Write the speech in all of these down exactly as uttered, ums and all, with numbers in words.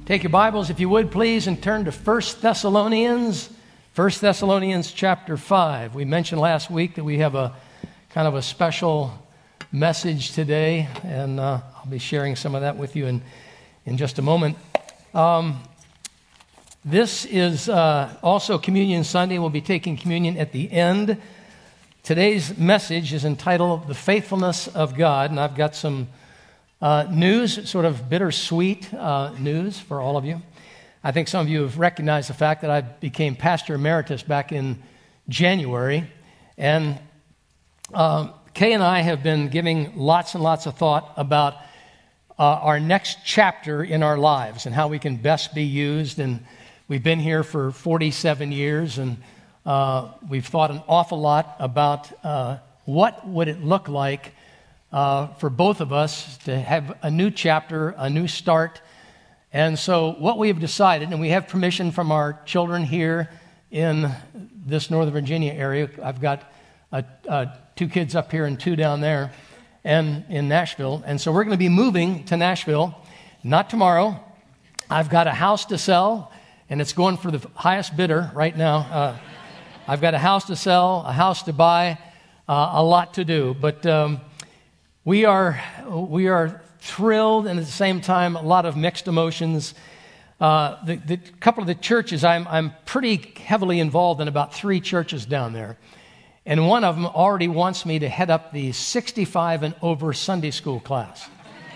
Take your Bibles, if you would, please, and turn to First Thessalonians, First Thessalonians chapter five. We mentioned last week that we have a kind of a special message today, and uh, I'll be sharing some of that with you in, in just a moment. Um, this is uh, also Communion Sunday. We'll be taking communion at the end. Today's message is entitled The Faithfulness of God, and I've got some Uh, news, sort of bittersweet uh, news for all of you. I think some of you have recognized the fact that I became pastor emeritus back in January, and uh, Kay and I have been giving lots and lots of thought about uh, our next chapter in our lives and how we can best be used. And we've been here for forty-seven years, and uh, we've thought an awful lot about uh, what would it look like Uh, for both of us to have a new chapter, a new start. And so what we have decided, and we have permission from our children here in this Northern Virginia area. I've got uh, uh, two kids up here and two down there and in Nashville. And so we're going to be moving to Nashville, not tomorrow. I've got a house to sell, and it's going for the highest bidder right now. Uh, I've got a house to sell, a house to buy, uh, a lot to do. But Um, We are we are thrilled, and at the same time, a lot of mixed emotions. Uh, the, the couple of the churches, I'm I'm pretty heavily involved in about three churches down there, and one of them already wants me to head up the sixty-five and over Sunday school class.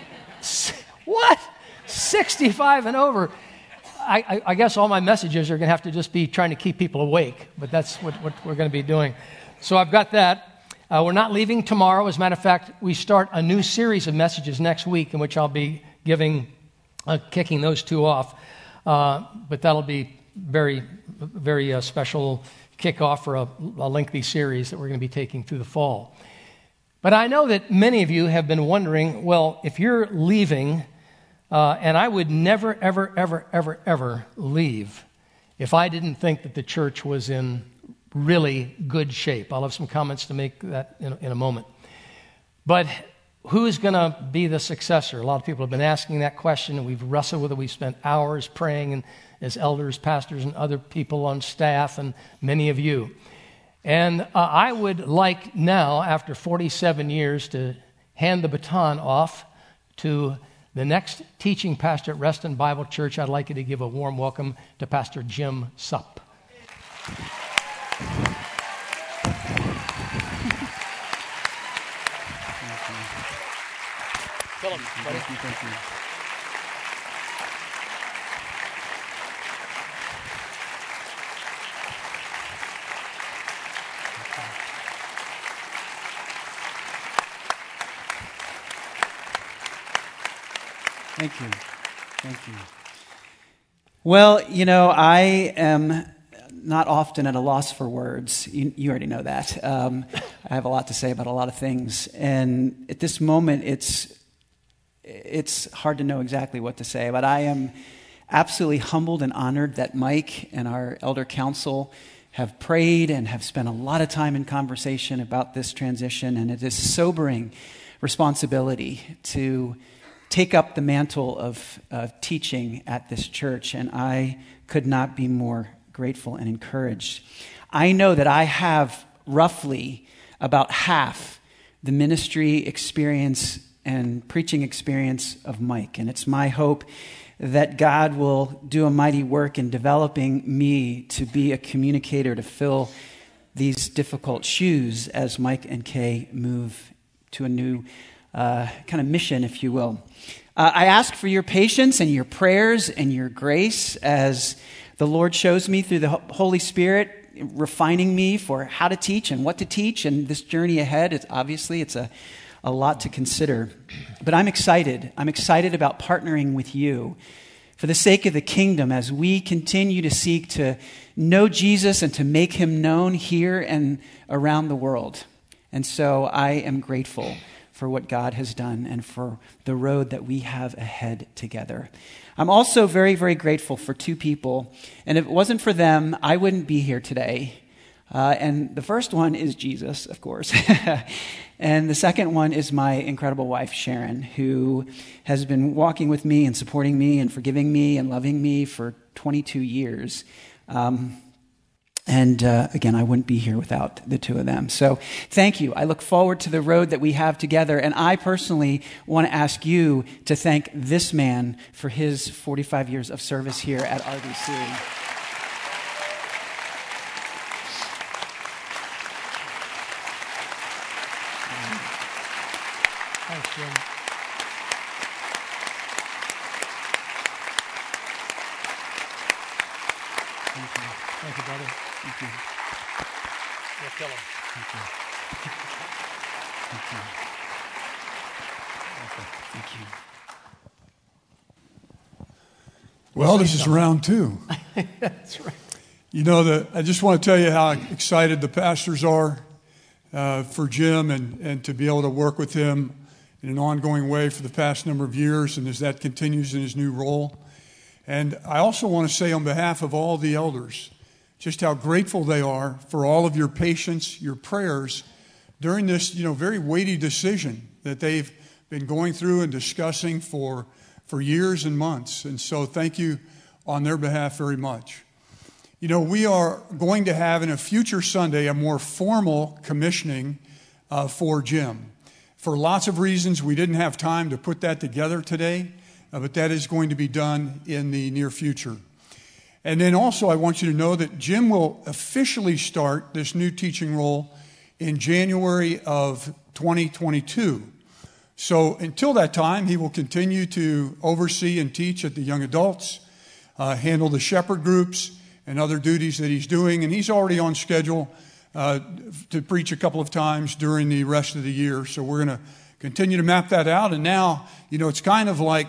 What? sixty-five and over? I, I, I guess all my messages are going to have to just be trying to keep people awake, but that's what, what we're going to be doing. So I've got that. Uh, we're not leaving tomorrow. As a matter of fact, we start a new series of messages next week in which I'll be giving, uh, kicking those two off. Uh, but that'll be very, very uh, special kickoff for a, a lengthy series that we're going to be taking through the fall. But I know that many of you have been wondering, well, if you're leaving, uh, and I would never, ever, ever, ever, ever leave if I didn't think that the church was in really good shape. I'll have some comments to make that in, in a moment. But who's going to be the successor? A lot of people have been asking that question, and we've wrestled with it. We've spent hours praying, and as elders, pastors, and other people on staff, and many of you. And uh, I would like now, after forty-seven years, to hand the baton off to the next teaching pastor at Reston Bible Church. I'd like you to give a warm welcome to Pastor Jim Supp. Thank you. Thank you, thank you. Thank you. Thank you. Well, you know, I am not often at a loss for words. You, you already know that. Um, I have a lot to say about a lot of things. And at this moment, it's it's hard to know exactly what to say. But I am absolutely humbled and honored that Mike and our elder council have prayed and have spent a lot of time in conversation about this transition. And it is a sobering responsibility to take up the mantle of uh, teaching at this church. And I could not be more grateful and encouraged. I know that I have roughly about half the ministry experience and preaching experience of Mike. And it's my hope that God will do a mighty work in developing me to be a communicator to fill these difficult shoes as Mike and Kay move to a new uh, kind of mission, if you will. Uh, I ask for your patience and your prayers and your grace as the Lord shows me through the Holy Spirit, refining me for how to teach and what to teach. And this journey ahead, it's obviously it's a, a lot to consider. But I'm excited. I'm excited about partnering with you for the sake of the kingdom as we continue to seek to know Jesus and to make him known here and around the world. And so I am grateful for what God has done and for the road that we have ahead together. I'm also very, very grateful for two people. And if it wasn't for them, I wouldn't be here today. Uh, and the first one is Jesus, of course. And the second one is my incredible wife, Sharon, who has been walking with me and supporting me and forgiving me and loving me for twenty-two years. Um, and uh, again, I wouldn't be here without the two of them. So thank you. I look forward to the road that we have together. And I personally want to ask you to thank this man for his forty-five years of service here at R B C. Thanks, Jim. Thank you. Thank you, brother. Thank you. We'll kill him. Thank you. Thank you. Thank you. Well, this is round two. That's right. You know, the, I just want to tell you how excited the pastors are uh, for Jim and, and to be able to work with him in an ongoing way for the past number of years, and as that continues in his new role. And I also want to say on behalf of all the elders, just how grateful they are for all of your patience, your prayers during this, you know, very weighty decision that they've been going through and discussing for, for years and months. And so thank you on their behalf very much. You know, we are going to have in a future Sunday a more formal commissioning uh, for Jim. For lots of reasons, we didn't have time to put that together today, uh, but that is going to be done in the near future. And then also I want you to know that Jim will officially start this new teaching role in January of twenty twenty-two. So until that time, he will continue to oversee and teach at the young adults, uh, handle the shepherd groups and other duties that he's doing. And he's already on schedule uh, to preach a couple of times during the rest of the year. So we're going to continue to map that out. And now, you know, it's kind of like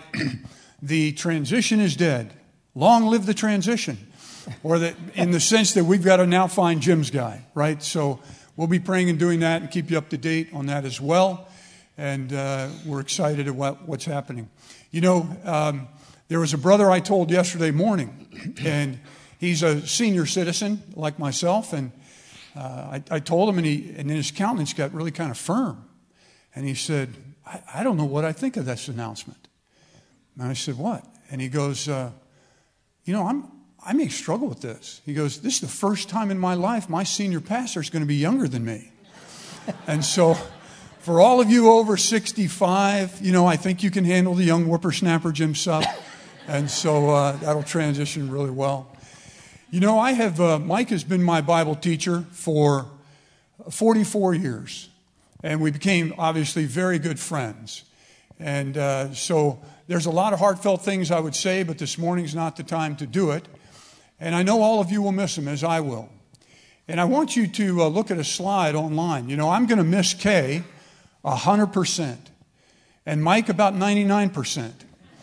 the transition is dead. Long live the transition, or that in the sense that we've got to now find Jim's guy, right? So we'll be praying and doing that and keep you up to date on that as well. And uh, we're excited about what's happening. You know, um, there was a brother I told yesterday morning, and he's a senior citizen like myself, and uh, I, I told him, and, he, and then his countenance got really kind of firm. And he said, I, I don't know what I think of this announcement. And I said, what? And he goes, uh, you know, I'm, I may struggle with this. He goes, this is the first time in my life my senior pastor is going to be younger than me. And so for all of you over sixty-five, you know, I think you can handle the young whippersnapper Jim Supp. And so uh, that'll transition really well. You know, I have, uh, Mike has been my Bible teacher for forty-four years. And we became, obviously, very good friends. And uh, so there's a lot of heartfelt things I would say, but this morning's not the time to do it. And I know all of you will miss him, as I will. And I want you to uh, look at a slide online. You know, I'm going to miss Kay one hundred percent. And Mike about ninety-nine percent.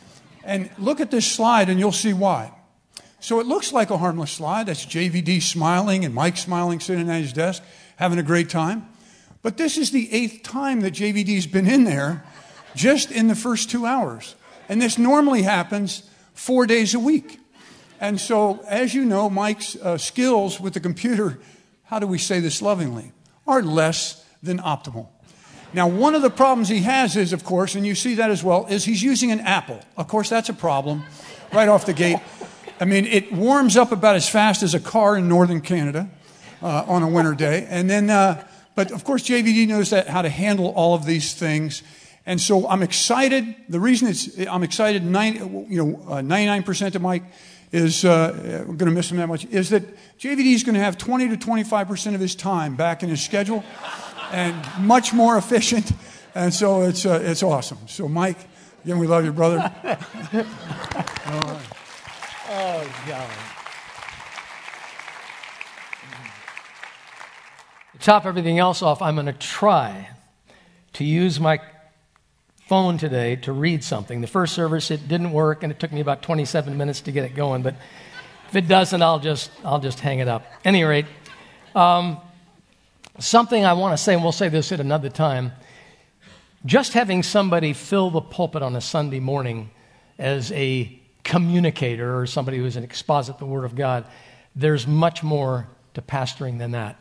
And look at this slide and you'll see why. So it looks like a harmless slide. That's J V D smiling and Mike smiling, sitting at his desk, having a great time. But this is the eighth time that J V D's been in there just in the first two hours. And this normally happens four days a week. And so, as you know, Mike's uh, skills with the computer, how do we say this lovingly, are less than optimal. Now, one of the problems he has is, of course, and you see that as well, is he's using an Apple. Of course, that's a problem right off the gate. I mean, it warms up about as fast as a car in northern Canada uh, on a winter day. And then, uh, but of course, J V D knows that, how to handle all of these things. And so I'm excited. The reason it's, I'm excited, nine, you know, uh, ninety-nine percent of Mike is, uh, we're going to miss him that much, is that J V D is going to have twenty to twenty-five percent of his time back in his schedule and much more efficient. And so it's, uh, it's awesome. So Mike, again, we love you, brother. All right. Oh, God. To top everything else off, I'm going to try to use my phone today to read something. The first service, it didn't work, and it took me about twenty-seven minutes to get it going. But if it doesn't, I'll just I'll just hang it up. At any rate, um, something I want to say, and we'll say this at another time. Just having somebody fill the pulpit on a Sunday morning as a communicator or somebody who's an exposit the Word of God, there's much more to pastoring than that.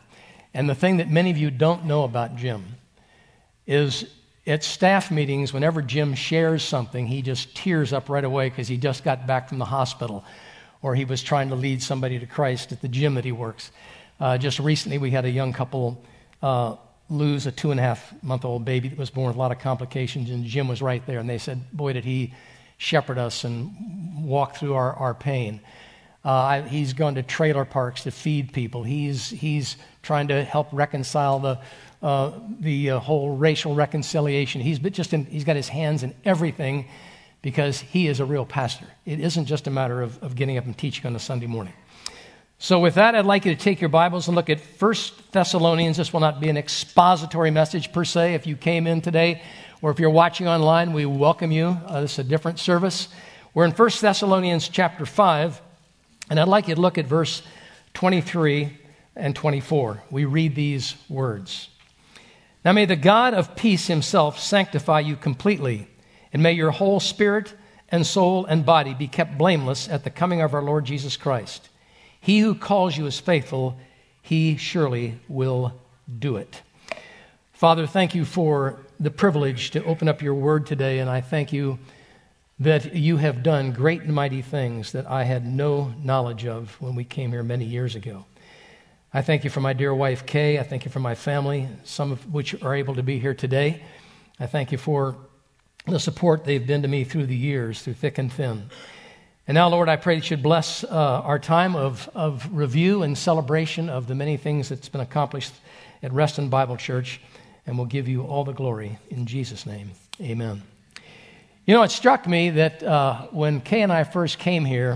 And the thing that many of you don't know about Jim is at staff meetings, whenever Jim shares something, he just tears up right away because he just got back from the hospital, or he was trying to lead somebody to Christ at the gym that he works. Uh, just recently, we had a young couple uh, lose a two and a half month old baby that was born with a lot of complications, and Jim was right there. And they said, boy, did he shepherd us and walk through our, our pain. Uh, he's gone to trailer parks to feed people. He's he's trying to help reconcile the uh, the uh, whole racial reconciliation. He's been just in, he's got his hands in everything because he is a real pastor. It isn't just a matter of, of getting up and teaching on a Sunday morning. So with that, I'd like you to take your Bibles and look at First Thessalonians. This will not be an expository message per se. If you came in today or if you're watching online, we welcome you. Uh, this is a different service. We're in First Thessalonians chapter five. And I'd like you to look at verse twenty-three and twenty-four. We read these words. Now may the God of peace himself sanctify you completely, and may your whole spirit and soul and body be kept blameless at the coming of our Lord Jesus Christ. He who calls you is faithful, he surely will do it. Father, thank you for the privilege to open up your word today, and I thank you that you have done great and mighty things that I had no knowledge of when we came here many years ago. I thank you for my dear wife, Kay. I thank you for my family, some of which are able to be here today. I thank you for the support they've been to me through the years, through thick and thin. And now, Lord, I pray that you'd bless uh, our time of, of review and celebration of the many things that's been accomplished at Reston Bible Church, and we'll give you all the glory in Jesus' name. Amen. You know, it struck me that uh, when Kay and I first came here,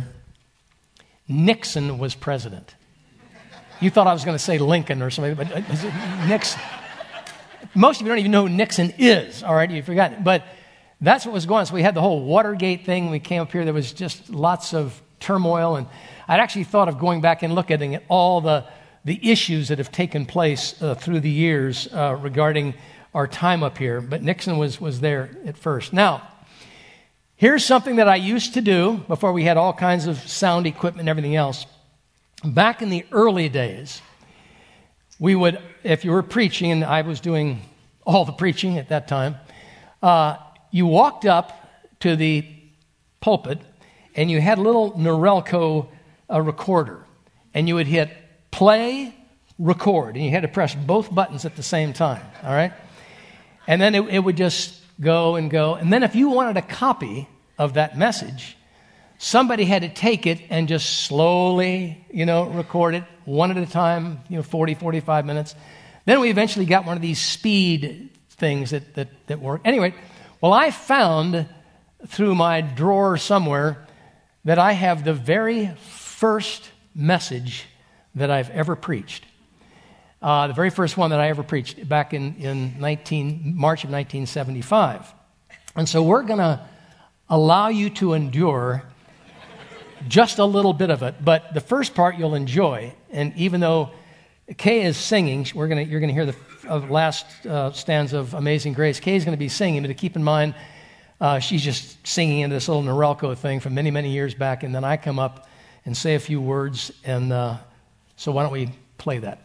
Nixon was president. You thought I was going to say Lincoln or something, but uh, Nixon. Most of you don't even know who Nixon is, all right? You forgot. But that's what was going on. So we had the whole Watergate thing. We came up here. There was just lots of turmoil. And I'd actually thought of going back and looking at all the, the issues that have taken place uh, through the years uh, regarding our time up here. But Nixon was, was there at first. Now, here's something that I used to do before we had all kinds of sound equipment and everything else. Back in the early days, we would, if you were preaching, and I was doing all the preaching at that time, uh, you walked up to the pulpit and you had a little Norelco uh, recorder, and you would hit play, record, and you had to press both buttons at the same time, all right? And then it, it would just go and go. And then if you wanted a copy of that message, somebody had to take it and just slowly, you know, record it one at a time, you know, forty, forty-five minutes. Then we eventually got one of these speed things that, that, that work. Anyway, well, I found through my drawer somewhere that I have the very first message that I've ever preached. Uh, the very first one that I ever preached back in, in nineteen, March of nineteen seventy-five. And so we're going to allow you to endure just a little bit of it, but the first part you'll enjoy. And even though Kay is singing, we're gonna you're gonna hear the uh, last uh, stanza of Amazing Grace. Kay is going to be singing, but to keep in mind, uh, she's just singing into this little Norelco thing from many many years back, and then I come up and say a few words. And uh, so why don't we play that?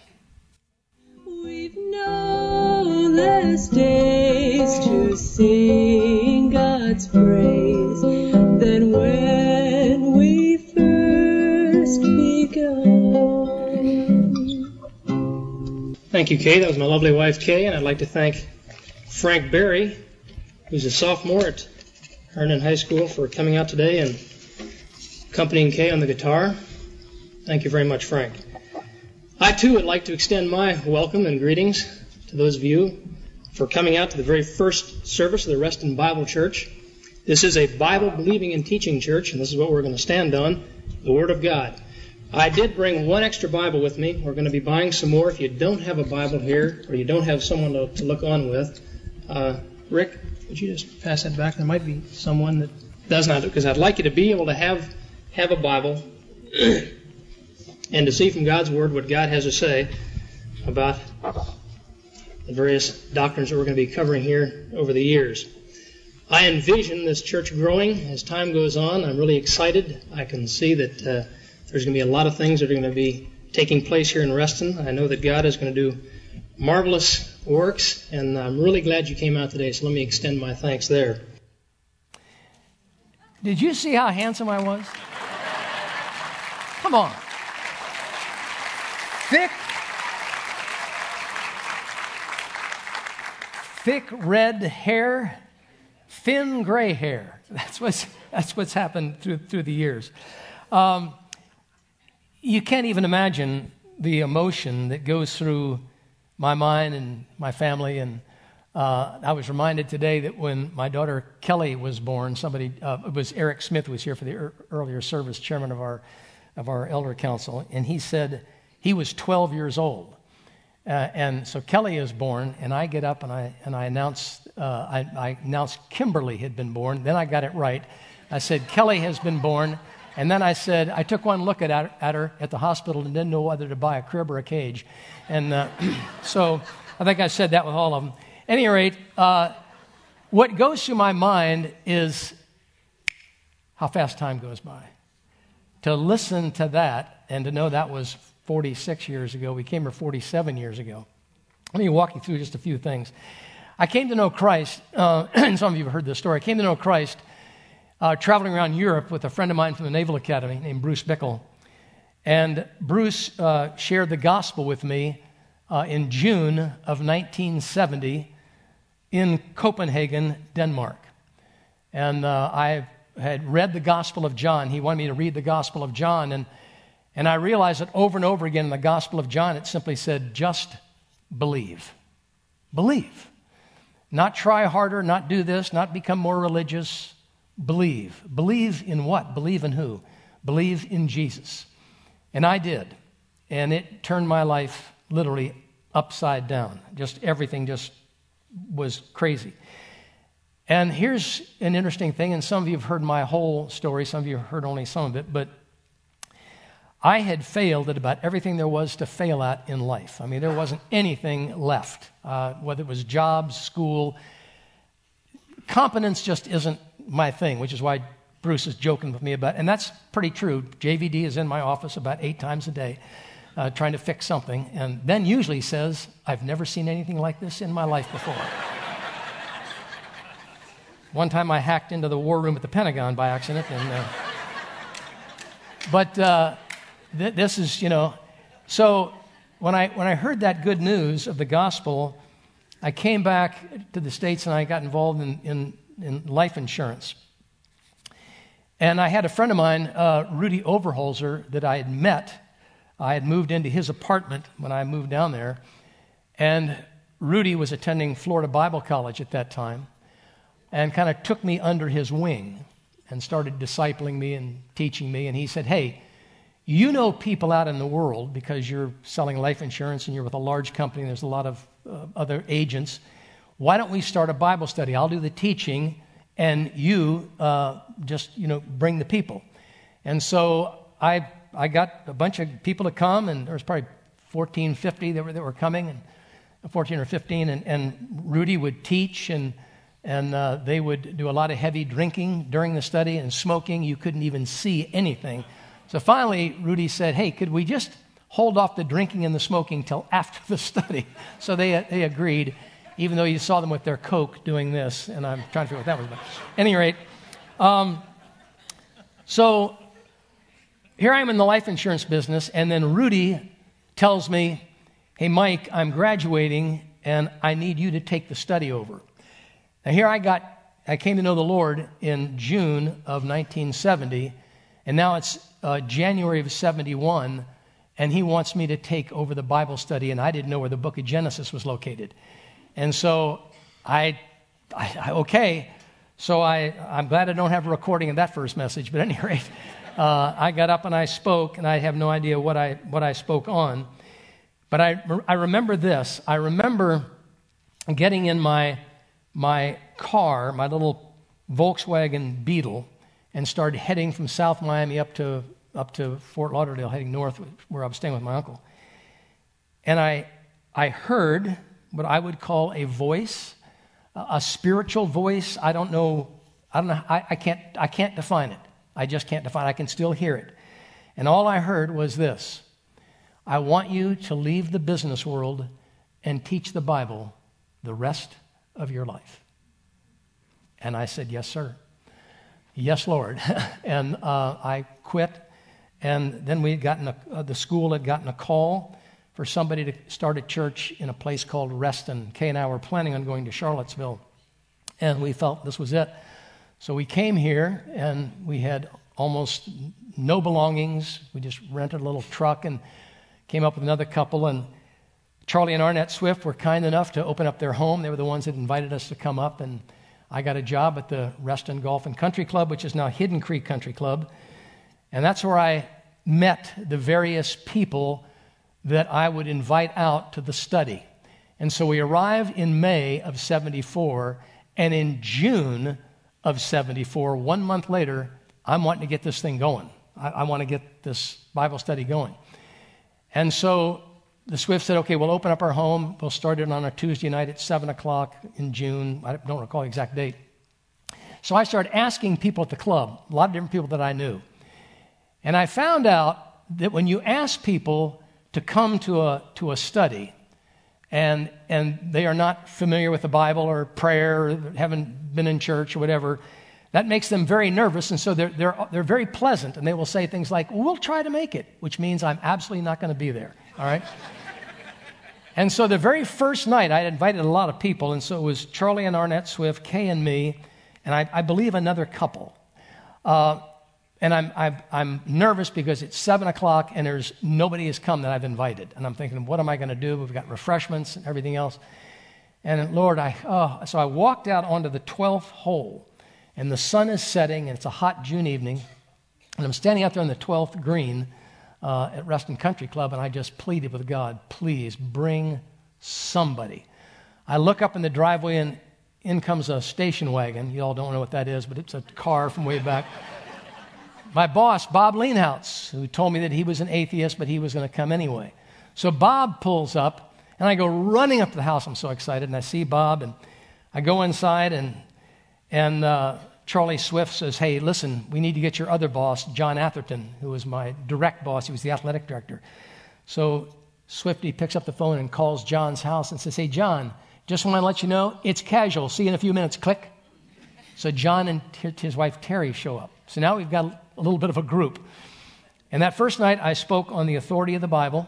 We've known less days to sing God's praise than when we first begun. Thank you, Kay. That was my lovely wife, Kay, and I'd like to thank Frank Berry, who's a sophomore at Herndon High School, for coming out today and accompanying Kay on the guitar. Thank you very much, Frank. I, too, would like to extend my welcome and greetings to those of you for coming out to the very first service of the Reston Bible Church. This is a Bible-believing and teaching church, and this is what we're going to stand on, the Word of God. I did bring one extra Bible with me. We're going to be buying some more. If you don't have a Bible here, or you don't have someone to, to look on with, uh, Rick, would you just pass that back? There might be someone that does not, because I'd like you to be able to have, have a Bible and to see from God's Word what God has to say about the various doctrines that we're going to be covering here over the years. I envision this church growing as time goes on. I'm really excited. I can see that uh, there's going to be a lot of things that are going to be taking place here in Reston. I know that God is going to do marvelous works, and I'm really glad you came out today, so let me extend my thanks there. Did you see how handsome I was? Come on. Thick, thick red hair, thin gray hair. That's what's, that's what's happened through, through the years. Um, you can't even imagine the emotion that goes through my mind and my family. And uh, I was reminded today that when my daughter Kelly was born, somebody, uh, it was Eric Smith who was here for the er- earlier service, chairman of our of our elder council, and he said he was twelve years old. Uh, and so Kelly is born, and I get up and I and I announce uh, I, I announced Kimberly had been born. Then I got it right. I said Kelly has been born, and then I said I took one look at her, at her at the hospital and didn't know whether to buy a crib or a cage, and uh, so I think I said that with all of them. At any rate, uh, what goes through my mind is how fast time goes by. To listen to that and to know that was forty-six years ago. We came here forty-seven years ago. Let me walk you through just a few things. I came to know Christ, uh, and some of you have heard this story. I came to know Christ uh, traveling around Europe with a friend of mine from the Naval Academy named Bruce Bickle. And Bruce uh, shared the gospel with me uh, in June of nineteen seventy in Copenhagen, Denmark. And uh, I had read the Gospel of John. He wanted me to read the Gospel of John, and And I realized that over and over again in the Gospel of John, it simply said, just believe. Believe. Not try harder, not do this, not become more religious. Believe. Believe in what? Believe in who? Believe in Jesus. And I did. And it turned my life literally upside down. Just everything just was crazy. And here's an interesting thing, and some of you have heard my whole story, some of you have heard only some of it, but I had failed at about everything there was to fail at in life. I mean, there wasn't anything left, uh, whether it was jobs, school. Competence just isn't my thing, which is why Bruce is joking with me about it. And that's pretty true. J V D is in my office about eight times a day uh, trying to fix something, and then usually says, I've never seen anything like this in my life before. One time I hacked into the war room at the Pentagon by accident. and uh, But... Uh, This is, you know, so when I when I heard that good news of the gospel, I came back to the States and I got involved in, in, in life insurance. And I had a friend of mine, uh, Rudy Overholzer, that I had met. I had moved into his apartment when I moved down there. And Rudy was attending Florida Bible College at that time and kind of took me under his wing and started discipling me and teaching me. And he said, hey, you know people out in the world because you're selling life insurance and you're with a large company. There's a lot of uh, other agents. Why don't we start a Bible study? I'll do the teaching, and you uh, just you know bring the people. And so I I got a bunch of people to come, and there was probably fourteen, fifty that were that were coming, and fourteen or fifteen. And, and Rudy would teach, and and uh, they would do a lot of heavy drinking during the study and smoking. You couldn't even see anything. So finally, Rudy said, hey, could we just hold off the drinking and the smoking till after the study? So they they agreed, even though you saw them with their Coke doing this, and I'm trying to figure out what that was about. At any rate, um, so here I am in the life insurance business, and then Rudy tells me, hey, Mike, I'm graduating, and I need you to take the study over. Now here I got, I came to know the Lord in June of nineteen seventy, and now it's uh, January of seventy-one, and he wants me to take over the Bible study, and I didn't know where the book of Genesis was located. And so I, I, I okay, so I, I'm glad I don't have a recording of that first message, but at any rate, uh, I got up and I spoke, and I have no idea what I what I spoke on. But I, I remember this. I remember getting in my my car, my little Volkswagen Beetle, and started heading from South Miami up to up to Fort Lauderdale, heading north, where I was staying with my uncle. And I I heard what I would call a voice, a spiritual voice. I don't know. I don't know. I, I can't. I can't define it. I just can't define it. I can still hear it. And all I heard was this: I want you to leave the business world and teach the Bible the rest of your life. And I said, yes, sir. Yes, Lord. and uh, I quit. And then we had gotten a, uh, the school had gotten a call for somebody to start a church in a place called Reston. Kay and I were planning on going to Charlottesville, and we felt this was it. So we came here, and we had almost no belongings. We just rented a little truck and came up with another couple, and Charlie and Arnett Swift were kind enough to open up their home. They were the ones that invited us to come up, and I got a job at the Reston Golf and Country Club, which is now Hidden Creek Country Club, and that's where I met the various people that I would invite out to the study. And so we arrived in May of seventy-four, and in June of seventy-four, one month later, I'm wanting to get this thing going. I, I want to get this Bible study going. And so the Swift said, okay, we'll open up our home. We'll start it on a Tuesday night at seven o'clock in June. I don't recall the exact date. So I started asking people at the club, a lot of different people that I knew. And I found out that when you ask people to come to a to a study, and and they are not familiar with the Bible or prayer, or haven't been in church or whatever, that makes them very nervous, and so they're they're they're very pleasant, and they will say things like, well, "We'll try to make it," which means I'm absolutely not going to be there. All right. And so the very first night, I had invited a lot of people, and so it was Charlie and Arnett Swift, Kay and me, and I, I believe another couple. Uh, And I'm, I'm I'm nervous because it's seven o'clock and there's nobody has come that I've invited. And I'm thinking, what am I going to do? We've got refreshments and everything else. And Lord, I oh, so I walked out onto the twelfth hole, and the sun is setting, and it's a hot June evening, and I'm standing out there on the twelfth green uh, at Reston Country Club, and I just pleaded with God, please bring somebody. I look up in the driveway, and in comes a station wagon. You all don't know what that is, but it's a car from way back. My boss, Bob Leanhouse, who told me that he was an atheist, but he was going to come anyway. So Bob pulls up, and I go running up to the house. I'm so excited, and I see Bob, and I go inside, and and uh, Charlie Swift says, hey, listen, we need to get your other boss, John Atherton, who was my direct boss. He was the athletic director. So Swifty picks up the phone and calls John's house and says, hey, John, just want to let you know, it's casual. See you in a few minutes. Click. So John and t- his wife, Terry, show up. So now we've got a little bit of a group. And that first night, I spoke on the authority of the Bible.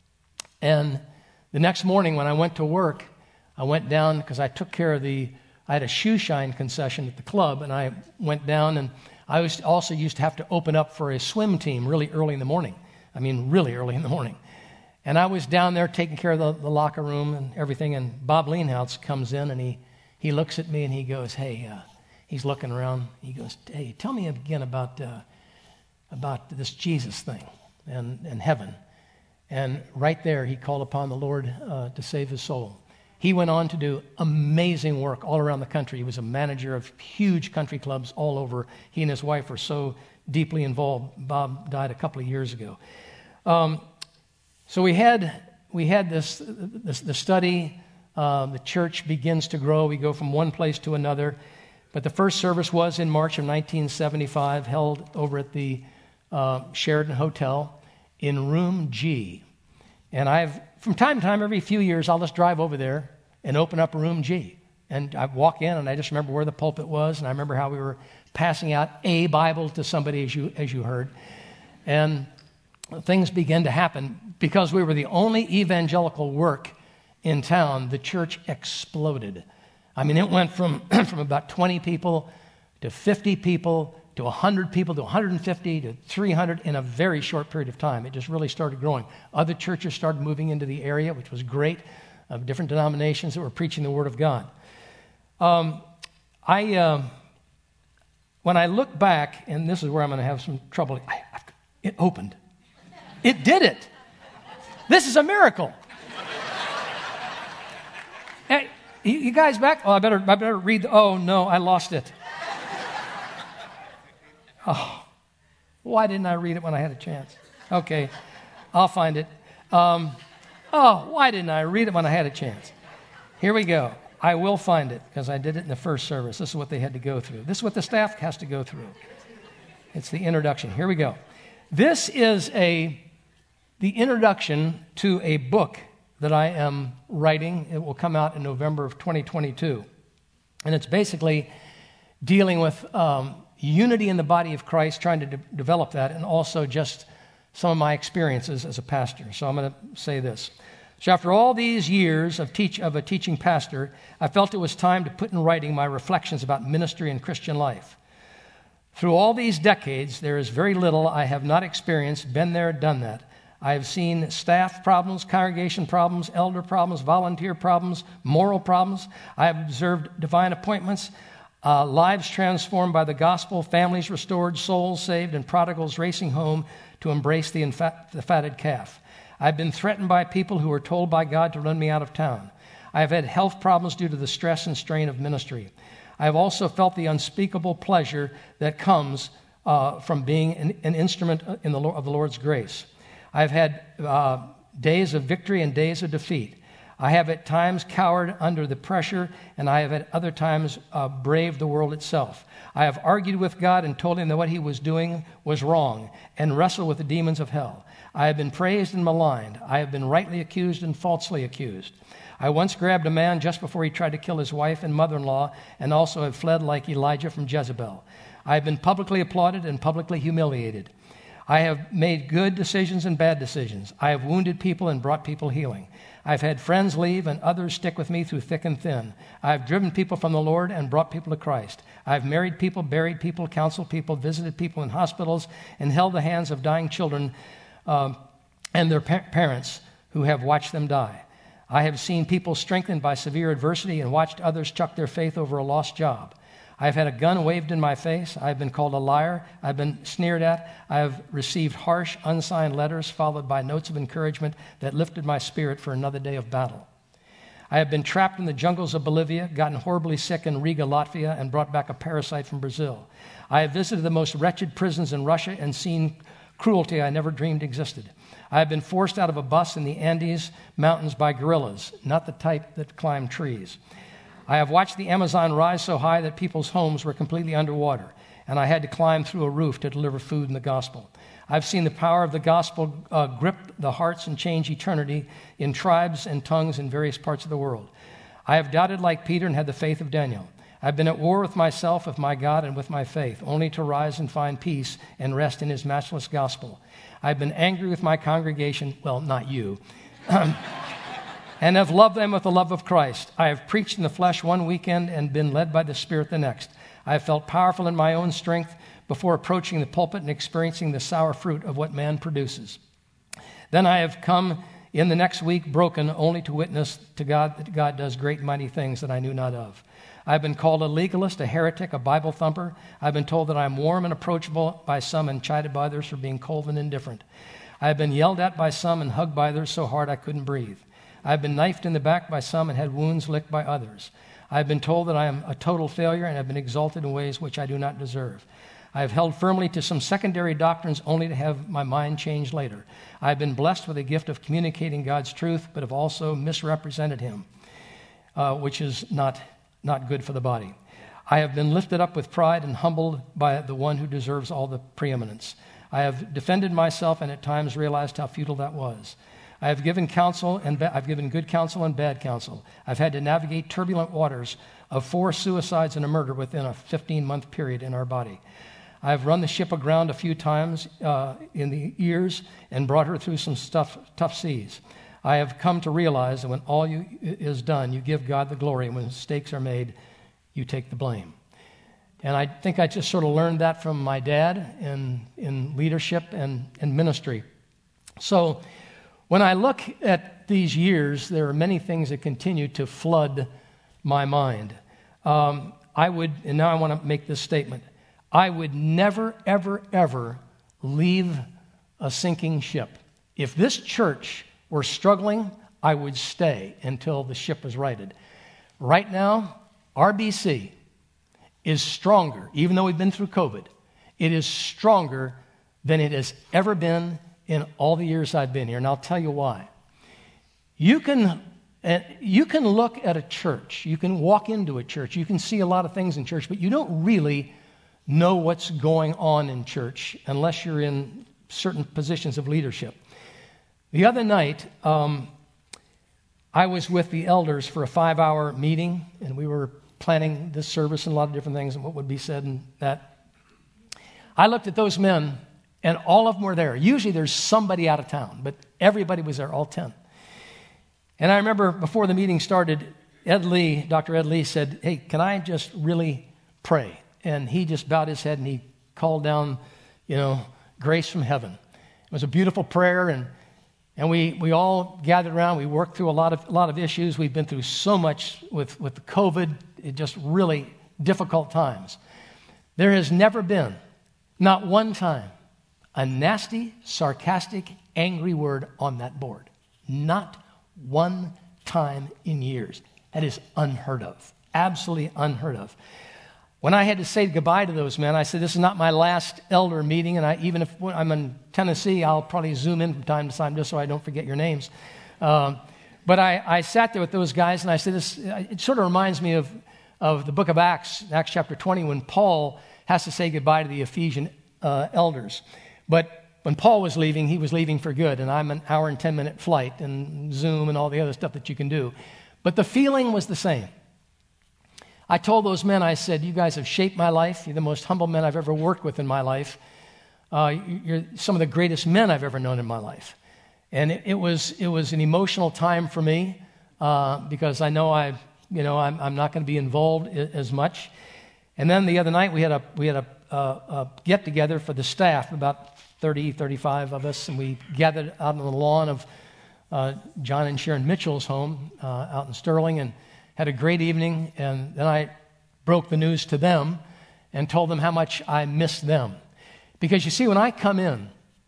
And the next morning, when I went to work, I went down because I took care of the, I had a shoe shine concession at the club, and I went down, and I was also used to have to open up for a swim team really early in the morning. I mean, really early in the morning. And I was down there taking care of the, the locker room and everything, and Bob Leanhouse comes in, and he, he looks at me, and he goes, hey, uh, he's looking around. He goes, hey, tell me again about uh, about this Jesus thing and, and heaven. And right there, he called upon the Lord uh, to save his soul. He went on to do amazing work all around the country. He was a manager of huge country clubs all over. He and his wife were so deeply involved. Bob died a couple of years ago. Um, so we had we had this, this the study. Uh, the church begins to grow. We go from one place to another. But the first service was in March of nineteen seventy-five, held over at the uh, Sheraton Hotel in room G. And I've, from time to time, every few years, I'll just drive over there and open up room G. And I walk in, and I just remember where the pulpit was, and I remember how we were passing out a Bible to somebody, as you as you heard. And things began to happen. Because we were the only evangelical work in town, the church exploded. I mean, it went from, from about twenty people to fifty people to one hundred people to one hundred fifty to three hundred in a very short period of time. It just really started growing. Other churches started moving into the area, which was great, of different denominations that were preaching the Word of God. Um, I, uh, when I look back, and this is where I'm going to have some trouble, I, I, it opened. It did it. This is a miracle. Hey, you guys back? Oh, I better, I better read. The, oh, no, I lost it. Oh, why didn't I read it when I had a chance? Okay, I'll find it. Um, oh, why didn't I read it when I had a chance? Here we go. I will find it because I did it in the first service. This is what they had to go through. This is what the staff has to go through. It's the introduction. Here we go. This is a the introduction to a book that I am writing. It will come out in November of twenty twenty-two. And it's basically dealing with um, unity in the body of Christ, trying to de- develop that, and also just some of my experiences as a pastor. So I'm going to say this. So after all these years of teach of a teaching pastor, I felt it was time to put in writing my reflections about ministry and Christian life. Through all these decades, there is very little I have not experienced, been there, done that. I have seen staff problems, congregation problems, elder problems, volunteer problems, moral problems. I have observed divine appointments, uh, lives transformed by the gospel, families restored, souls saved, and prodigals racing home to embrace the, infa- the fatted calf. I've been threatened by people who were told by God to run me out of town. I have had health problems due to the stress and strain of ministry. I have also felt the unspeakable pleasure that comes uh, from being an, an instrument in the, of the Lord's grace. I've had uh, days of victory and days of defeat. I have at times cowered under the pressure, and I have at other times uh, braved the world itself. I have argued with God and told him that what he was doing was wrong, and wrestled with the demons of hell. I have been praised and maligned. I have been rightly accused and falsely accused. I once grabbed a man just before he tried to kill his wife and mother-in-law, and also have fled like Elijah from Jezebel. I have been publicly applauded and publicly humiliated. I have made good decisions and bad decisions. I have wounded people and brought people healing. I've had friends leave and others stick with me through thick and thin. I've driven people from the Lord and brought people to Christ. I've married people, buried people, counseled people, visited people in hospitals, and held the hands of dying children um, and their pa- parents who have watched them die. I have seen people strengthened by severe adversity and watched others chuck their faith over a lost job. I've had a gun waved in my face. I've been called a liar. I've been sneered at. I have received harsh, unsigned letters followed by notes of encouragement that lifted my spirit for another day of battle. I have been trapped in the jungles of Bolivia, gotten horribly sick in Riga, Latvia, and brought back a parasite from Brazil. I have visited the most wretched prisons in Russia and seen cruelty I never dreamed existed. I have been forced out of a bus in the Andes Mountains by gorillas, not the type that climb trees. I have watched the Amazon rise so high that people's homes were completely underwater, and I had to climb through a roof to deliver food and the gospel. I've seen the power of the gospel uh, grip the hearts and change eternity in tribes and tongues in various parts of the world. I have doubted like Peter and had the faith of Daniel. I've been at war with myself, with my God, and with my faith, only to rise and find peace and rest in his matchless gospel. I've been angry with my congregation, well, not you, and have loved them with the love of Christ. I have preached in the flesh one weekend and been led by the Spirit the next. I have felt powerful in my own strength before approaching the pulpit and experiencing the sour fruit of what man produces. Then I have come in the next week broken only to witness to God that God does great and mighty things that I knew not of. I've been called a legalist, a heretic, a Bible thumper. I've been told that I'm warm and approachable by some and chided by others for being cold and indifferent. I have been yelled at by some and hugged by others so hard I couldn't breathe. I have been knifed in the back by some and had wounds licked by others. I have been told that I am a total failure and have been exalted in ways which I do not deserve. I have held firmly to some secondary doctrines only to have my mind changed later. I have been blessed with a gift of communicating God's truth, but have also misrepresented him, uh, which is not, not good for the body. I have been lifted up with pride and humbled by the one who deserves all the preeminence. I have defended myself and at times realized how futile that was. I have given counsel and ba- I've given good counsel and bad counsel. I've had to navigate turbulent waters of four suicides and a murder within a fifteen-month period in our body. I have run the ship aground a few times uh, in the years and brought her through some stuff, tough seas. I have come to realize that when all you is done, you give God the glory, and when mistakes are made, you take the blame. And I think I just sort of learned that from my dad in, in leadership and, and ministry. So when I look at these years, there are many things that continue to flood my mind. Um, I would, and now I want to make this statement, I would never, ever, ever leave a sinking ship. If this church were struggling, I would stay until the ship was righted. Right now, R B C is stronger, even though we've been through COVID. It is stronger than it has ever been in all the years I've been here, and I'll tell you why. You can, uh, you can look at a church, you can walk into a church, you can see a lot of things in church, but you don't really know what's, going on in church unless you're in certain positions of leadership. The other night, um, I was with the elders for a five-hour meeting, and we were planning this service and a lot of different things and what would be said and that. I looked at those men, and all of them were there. Usually there's somebody out of town, but everybody was there, all ten. And I remember before the meeting started, Ed Lee, Doctor Ed Lee said, hey, can I just really pray? And he just bowed his head and he called down, you know, grace from heaven. It was a beautiful prayer, and and we we all gathered around. We worked through a lot of a lot of issues. We've been through so much with, with COVID, it just really difficult times. There has never been, not one time, a nasty, sarcastic, angry word on that board. Not one time in years. That is unheard of. Absolutely unheard of. When I had to say goodbye to those men, I said, this is not my last elder meeting, and I, even if I'm in Tennessee, I'll probably zoom in from time to time just so I don't forget your names. Um, but I, I sat there with those guys, and I said, this, it sort of reminds me of, of the book of Acts, Acts chapter twenty, when Paul has to say goodbye to the Ephesian uh, elders. But when Paul was leaving, he was leaving for good, and I'm an hour and ten minute flight, and Zoom and all the other stuff that you can do. But the feeling was the same. I told those men, I said, you guys have shaped my life. You're the most humble men I've ever worked with in my life. Uh, you're some of the greatest men I've ever known in my life. And it, it was it was an emotional time for me uh, because I know I, you know, I'm, I'm not going to be involved as much. And then the other night we had a we had a, a, a get together for the staff, about thirty, thirty-five of us, and we gathered out on the lawn of uh, John and Sharon Mitchell's home uh, out in Sterling, and had a great evening, and then I broke the news to them and told them how much I missed them. Because you see, when I come in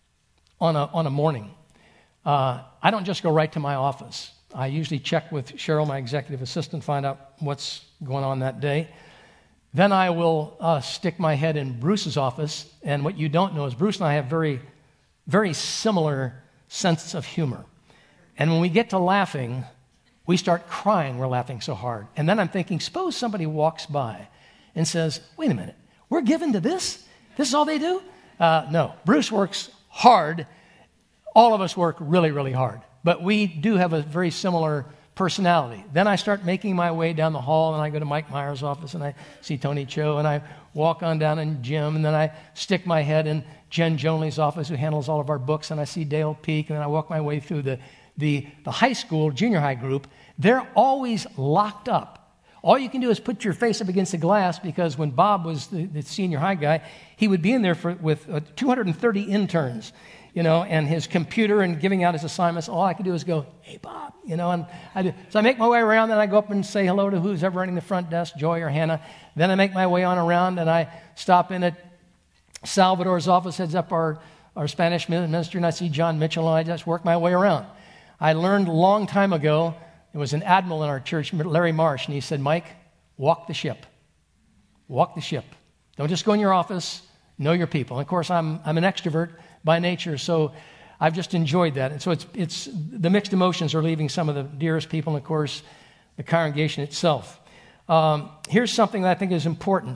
on a on a morning, uh, I don't just go right to my office. I usually check with Cheryl, my executive assistant, find out what's going on that day. Then I will uh, stick my head in Bruce's office, and what you don't know is Bruce and I have very, very similar sense of humor. And when we get to laughing, we start crying, we're laughing so hard. And then I'm thinking, suppose somebody walks by and says, wait a minute, we're given to this? This is all they do? Uh, no, Bruce works hard. All of us work really, really hard. But we do have a very similar personality. Then I start making my way down the hall, and I go to Mike Meyer's office, and I see Tony Cho, and I walk on down in Jim, and then I stick my head in Jen Jonley's office, who handles all of our books, and I see Dale Peak, and then I walk my way through the The, the high school, junior high group. They're always locked up. All you can do is put your face up against the glass, because when Bob was the, the senior high guy, he would be in there for, with uh, two hundred thirty interns, you know, and his computer and giving out his assignments. All I could do is go, hey, Bob, you know, and I do. So I make my way around, then I go up and say hello to who's ever running the front desk, Joy or Hannah. Then I make my way on around, and I stop in at Salvador's office, heads up our, our Spanish ministry, and I see John Mitchell, and I just work my way around. I learned a long time ago, there was an admiral in our church, Larry Marsh, and he said, Mike, walk the ship. Walk the ship. Don't just go in your office, know your people. And of course, I'm I'm an extrovert by nature, so I've just enjoyed that. And so it's it's the mixed emotions are leaving some of the dearest people, and of course, the congregation itself. Um, here's something that I think is important,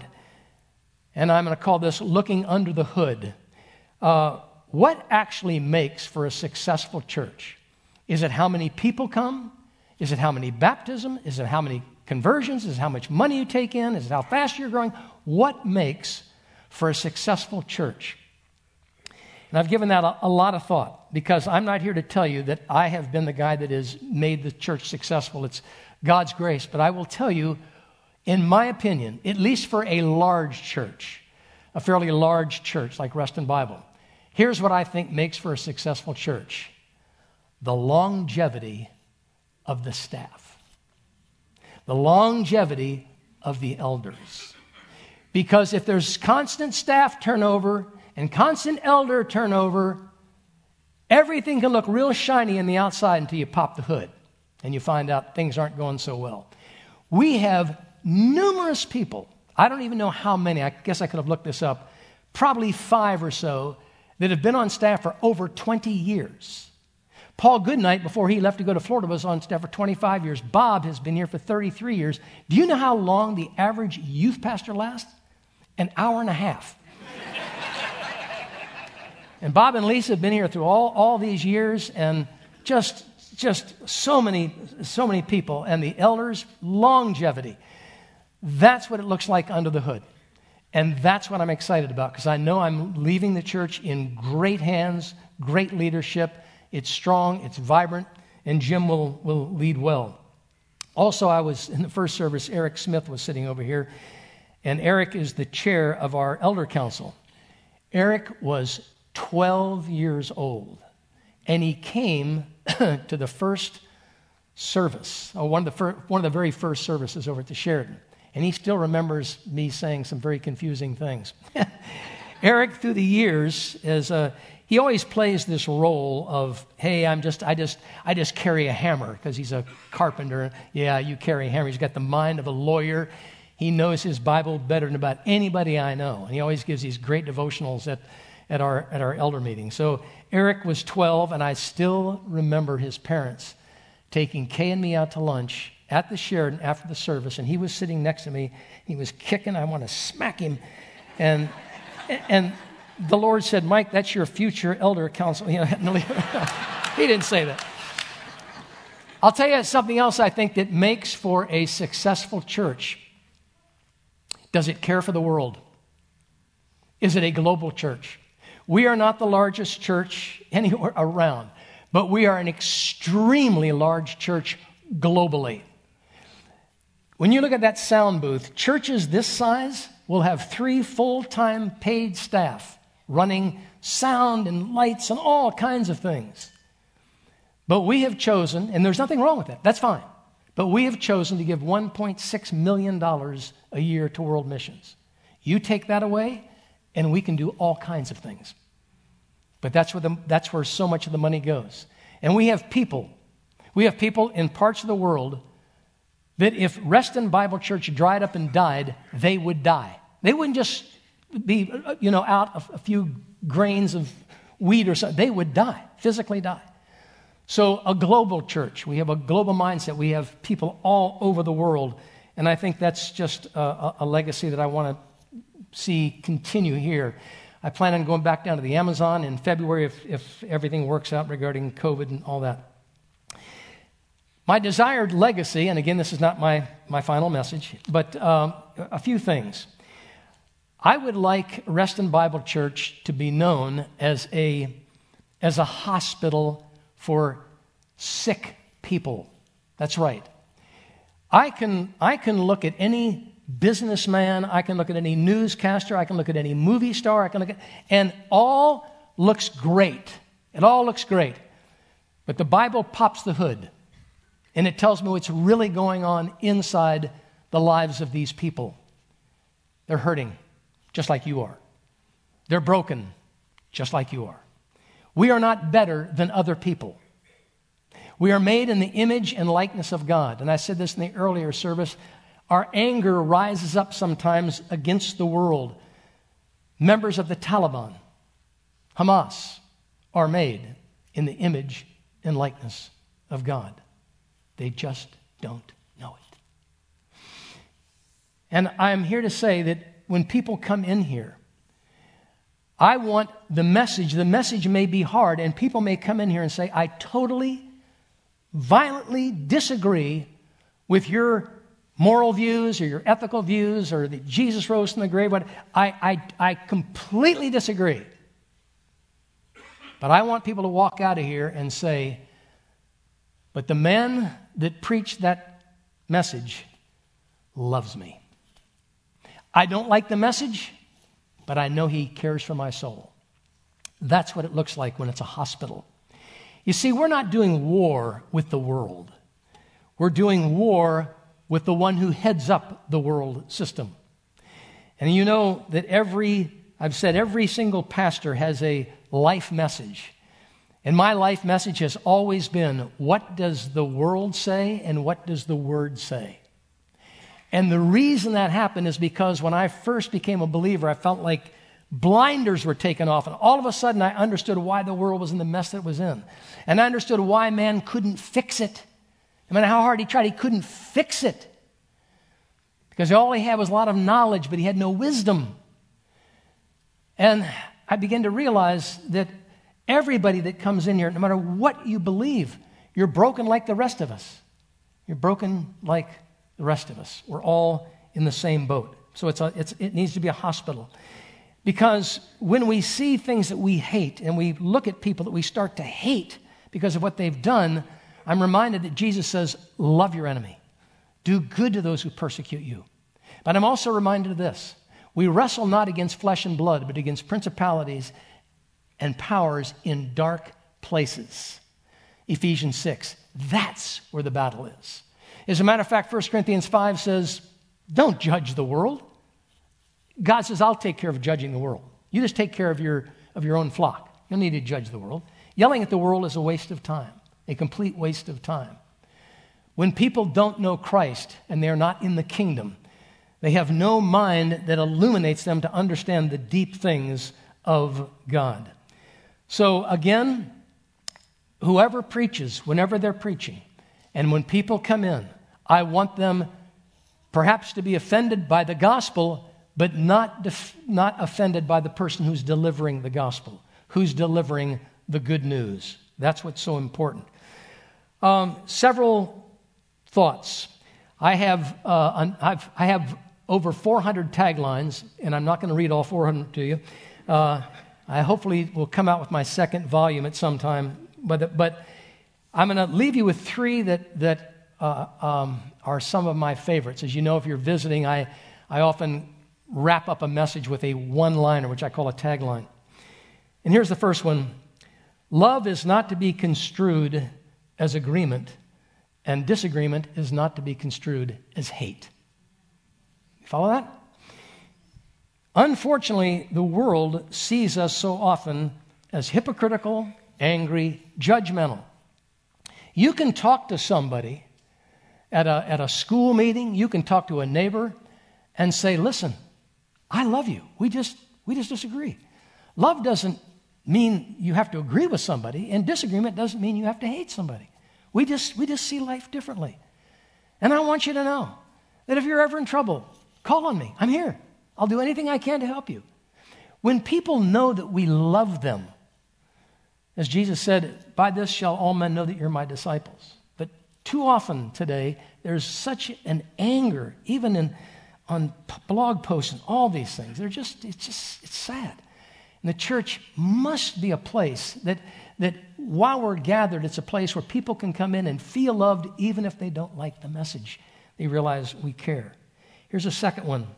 and I'm going to call this looking under the hood. Uh, what actually makes for a successful church? Is it how many people come? Is it how many baptisms? Is it how many conversions? Is it how much money you take in? Is it how fast you're growing? What makes for a successful church? And I've given that a, a lot of thought, because I'm not here to tell you that I have been the guy that has made the church successful. It's God's grace. But I will tell you, in my opinion, at least for a large church, a fairly large church like Reston Bible, here's what I think makes for a successful church. The longevity of the staff. The longevity of the elders. Because if there's constant staff turnover and constant elder turnover, everything can look real shiny on the outside until you pop the hood and you find out things aren't going so well. We have numerous people, I don't even know how many, I guess I could have looked this up, probably five or so, that have been on staff for over twenty years. Paul Goodnight, before he left to go to Florida, was on staff for twenty-five years. Bob has been here for thirty-three years. Do you know how long the average youth pastor lasts? An hour and a half. And Bob and Lisa have been here through all, all these years, and just, just so many, so many people. And the elders, longevity. That's what it looks like under the hood. And that's what I'm excited about, because I know I'm leaving the church in great hands, great leadership. It's strong, it's vibrant, and Jim will, will lead well. Also, I was in the first service, Eric Smith was sitting over here, and Eric is the chair of our elder council. Eric was twelve years old, and he came to the first service, or one of the, fir- one of the very first services over at the Sheridan. And he still remembers me saying some very confusing things. Eric, through the years, is a, he always plays this role of, hey, I'm just, I just, I just carry a hammer, because he's a carpenter. Yeah, you carry a hammer. He's got the mind of a lawyer. He knows his Bible better than about anybody I know. And he always gives these great devotionals at, at our at our elder meeting. So Eric was twelve, and I still remember his parents taking Kay and me out to lunch at the Sheridan after the service, and he was sitting next to me. He was kicking. I want to smack him. And and the Lord said, Mike, that's your future elder council. You know, he didn't say that. I'll tell you something else I think that makes for a successful church. Does it care for the world? Is it a global church? We are not the largest church anywhere around, but we are an extremely large church globally. When you look at that sound booth, churches this size will have three full-time paid staff running sound and lights and all kinds of things. But we have chosen, and there's nothing wrong with that, that's fine, but we have chosen to give one point six million dollars a year to world missions. You take that away, and we can do all kinds of things. But that's where, the, that's where so much of the money goes. And we have people, we have people in parts of the world that if Reston Bible Church dried up and died, they would die. They wouldn't just be, you know, out of a few grains of wheat or something. They would die, physically die. So a global church, we have a global mindset. We have people all over the world. And I think that's just a, a legacy that I want to see continue here. I plan on going back down to the Amazon in February if, if everything works out regarding COVID and all that. My desired legacy, and again, this is not my, my final message, but um, a few things. I would like Reston Bible Church to be known as a, as a hospital for sick people. That's right. I can, I can look at any businessman, I can look at any newscaster, I can look at any movie star, I can look at, and all looks great. It all looks great. But the Bible pops the hood. And it tells me what's really going on inside the lives of these people. They're hurting, just like you are. They're broken, just like you are. We are not better than other people. We are made in the image and likeness of God. And I said this in the earlier service. Our anger rises up sometimes against the world. Members of the Taliban, Hamas, are made in the image and likeness of God. They just don't know it. And I'm here to say that when people come in here, I want the message, the message may be hard, and people may come in here and say, I totally, violently disagree with your moral views or your ethical views or that Jesus rose from the grave. I, I, I completely disagree. But I want people to walk out of here and say, but the man that preached that message loves me. I don't like the message, but I know he cares for my soul. That's what it looks like when it's a hospital. You see, we're not doing war with the world. We're doing war with the one who heads up the world system. And you know that every, I've said every single pastor has a life message. And my life message has always been, what does the world say and what does the Word say? And the reason that happened is because when I first became a believer, I felt like blinders were taken off. And all of a sudden, I understood why the world was in the mess that it was in. And I understood why man couldn't fix it. No matter how hard he tried, he couldn't fix it. Because all he had was a lot of knowledge, but he had no wisdom. And I began to realize that Everybody that comes in here, no matter what you believe, you're broken like the rest of us. You're broken like the rest of us. We're all in the same boat. So it's a, it's, it needs to be a hospital. Because when we see things that we hate and we look at people that we start to hate because of what they've done, I'm reminded that Jesus says, love your enemy. Do good to those who persecute you. But I'm also reminded of this. We wrestle not against flesh and blood, but against principalities and powers in dark places. Ephesians six. That's where the battle is. As a matter of fact, First Corinthians five says, don't judge the world. God says, I'll take care of judging the world. You just take care of your, of your own flock. You don't need to judge the world. Yelling at the world is a waste of time, a complete waste of time. When people don't know Christ and they're not in the kingdom, they have no mind that illuminates them to understand the deep things of God. So again, whoever preaches, whenever they're preaching, and when people come in, I want them perhaps to be offended by the gospel, but not, def- not offended by the person who's delivering the gospel, who's delivering the good news. That's what's so important. Um, several thoughts. I have uh, I've, I have over four hundred taglines, and I'm not going to read all four hundred to you. Uh, I hopefully will come out with my second volume at some time, but but I'm going to leave you with three that that uh, um, are some of my favorites. As you know, if you're visiting, I I often wrap up a message with a one-liner, which I call a tagline. And here's the first one. Love is not to be construed as agreement, and disagreement is not to be construed as hate. You follow that? Unfortunately, the world sees us so often as hypocritical, angry, judgmental. You can talk to somebody at a, at a school meeting, you can talk to a neighbor and say, listen, I love you. We just we just disagree. Love doesn't mean you have to agree with somebody, and disagreement doesn't mean you have to hate somebody. We just we just see life differently. And I want you to know that if you're ever in trouble, call on me. I'm here. I'll do anything I can to help you. When people know that we love them, as Jesus said, by this shall all men know that you're my disciples. But too often today, there's such an anger, even in on blog posts and all these things. They're just, it's just, it's sad. And the church must be a place that, that while we're gathered, it's a place where people can come in and feel loved even if they don't like the message. They realize we care. Here's a second one.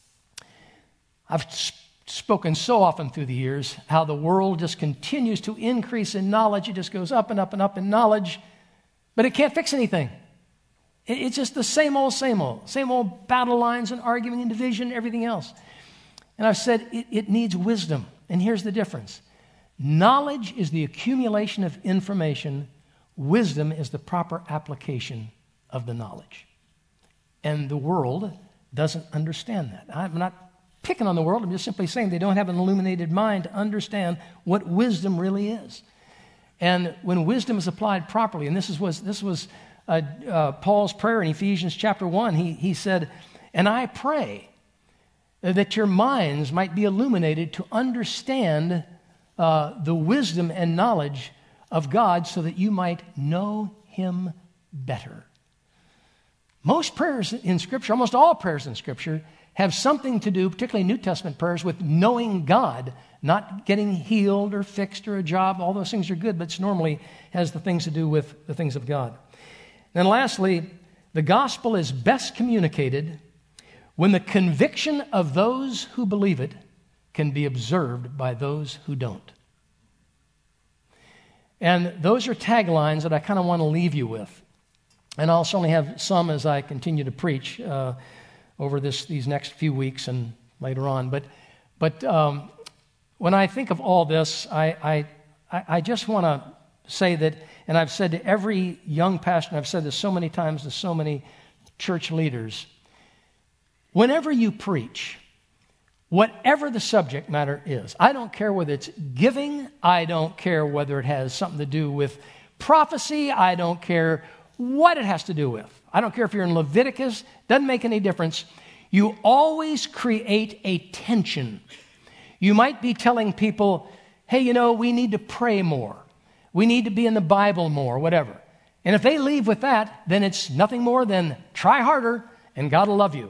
I've sp- spoken so often through the years how the world just continues to increase in knowledge. It just goes up and up and up in knowledge, but it can't fix anything. It's just the same old, same old, same old battle lines and arguing and division, everything else. And I've said it, it needs wisdom. And here's the difference. Knowledge is the accumulation of information. Wisdom is the proper application of the knowledge. And the world doesn't understand that. I'm not picking on the world. I'm just simply saying they don't have an illuminated mind to understand what wisdom really is. And when wisdom is applied properly, and this is was this was Uh, uh, Paul's prayer in Ephesians chapter one, he, he said, and I pray that your minds might be illuminated to understand uh, the wisdom and knowledge of God so that you might know him better. Most prayers in Scripture, almost all prayers in Scripture, have something to do, particularly New Testament prayers, with knowing God, not getting healed or fixed or a job. All those things are good, but it normally has the things to do with the things of God. And lastly, the gospel is best communicated when the conviction of those who believe it can be observed by those who don't. And those are taglines that I kind of want to leave you with. And I'll certainly have some as I continue to preach uh, over this these next few weeks and later on. But but um, when I think of all this, I I, I just want to say that, and I've said to every young pastor, and I've said this so many times to so many church leaders, whenever you preach, whatever the subject matter is, I don't care whether it's giving, I don't care whether it has something to do with prophecy, I don't care what it has to do with. I don't care if you're in Leviticus, doesn't make any difference. You always create a tension. You might be telling people, hey, you know, we need to pray more. We need to be in the Bible more, whatever. And if they leave with that, then it's nothing more than try harder and God will love you.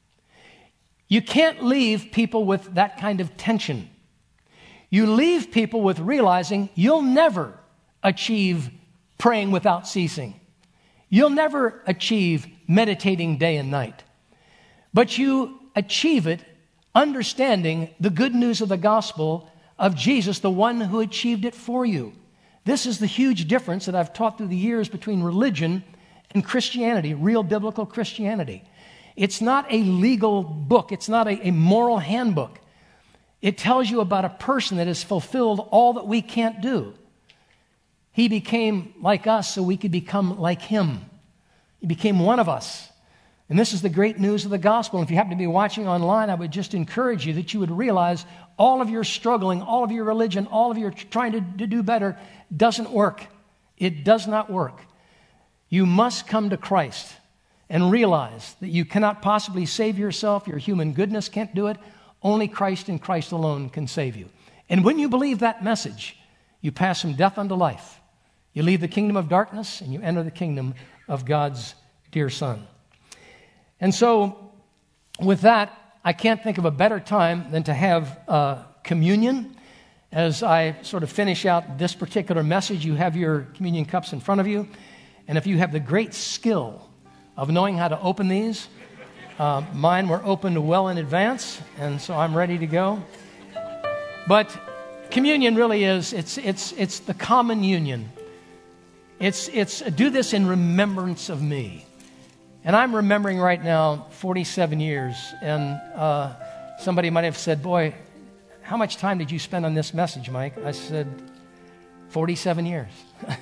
You can't leave people with that kind of tension. You leave people with realizing you'll never achieve praying without ceasing. You'll never achieve meditating day and night. But you achieve it understanding the good news of the gospel of Jesus, the one who achieved it for you. This is the huge difference that I've taught through the years between religion and Christianity, real biblical Christianity. It's not a legal book. It's not a, a moral handbook. It tells you about a person that has fulfilled all that we can't do. He became like us so we could become like him. He became one of us. And this is the great news of the gospel. And if you happen to be watching online, I would just encourage you that you would realize all of your struggling, all of your religion, all of your trying to, to do better doesn't work. It does not work. You must come to Christ and realize that you cannot possibly save yourself. Your human goodness can't do it. Only Christ and Christ alone can save you. And when you believe that message, you pass from death unto life. You leave the kingdom of darkness and you enter the kingdom of God's dear Son. And so, with that, I can't think of a better time than to have uh, communion. As I sort of finish out this particular message, you have your communion cups in front of you. And if you have the great skill of knowing how to open these, uh, mine were opened well in advance, and so I'm ready to go. But communion really is, it's, it's, it's the common union. It's, it's do this in remembrance of me. And I'm remembering right now forty-seven years, and uh, somebody might have said, boy, how much time did you spend on this message, Mike? I said, forty-seven years.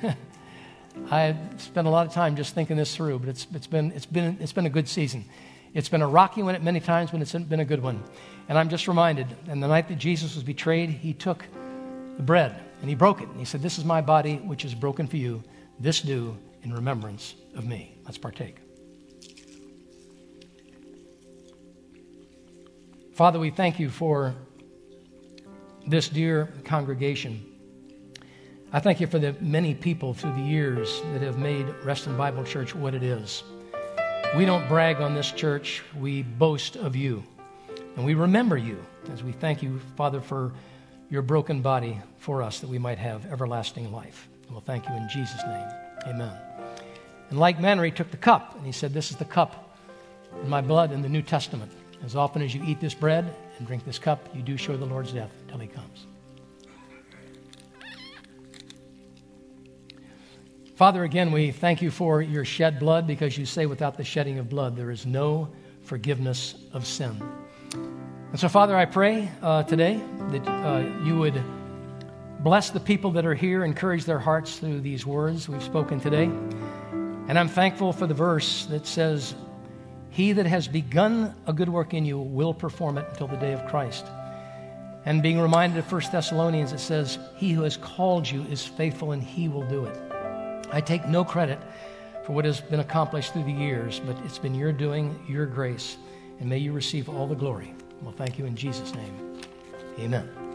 I spent a lot of time just thinking this through, but it's, it's, been, it's, been, it's been a good season. It's been a rocky one at many times, but it's been a good one. And I'm just reminded, and the night that Jesus was betrayed, he took the bread, and he broke it. And he said, this is my body, which is broken for you. This do in remembrance of me. Let's partake. Father, we thank you for this dear congregation. I thank you for the many people through the years that have made Reston Bible Church what it is. We don't brag on this church. We boast of you. And we remember you as we thank you, Father, for your broken body for us that we might have everlasting life. And we'll thank you in Jesus' name. Amen. In like manner, he took the cup and he said, this is the cup in my blood in the New Testament. As often as you eat this bread and drink this cup, you do show the Lord's death until he comes. Father, again, we thank you for your shed blood, because you say without the shedding of blood, there is no forgiveness of sin. And so, Father, I pray uh, today that uh, you would bless the people that are here, encourage their hearts through these words we've spoken today. And I'm thankful for the verse that says, he that has begun a good work in you will perform it until the day of Christ. And being reminded of First Thessalonians, it says, he who has called you is faithful and he will do it. I take no credit for what has been accomplished through the years, but it's been your doing, your grace, and may you receive all the glory. Well, thank you in Jesus' name. Amen.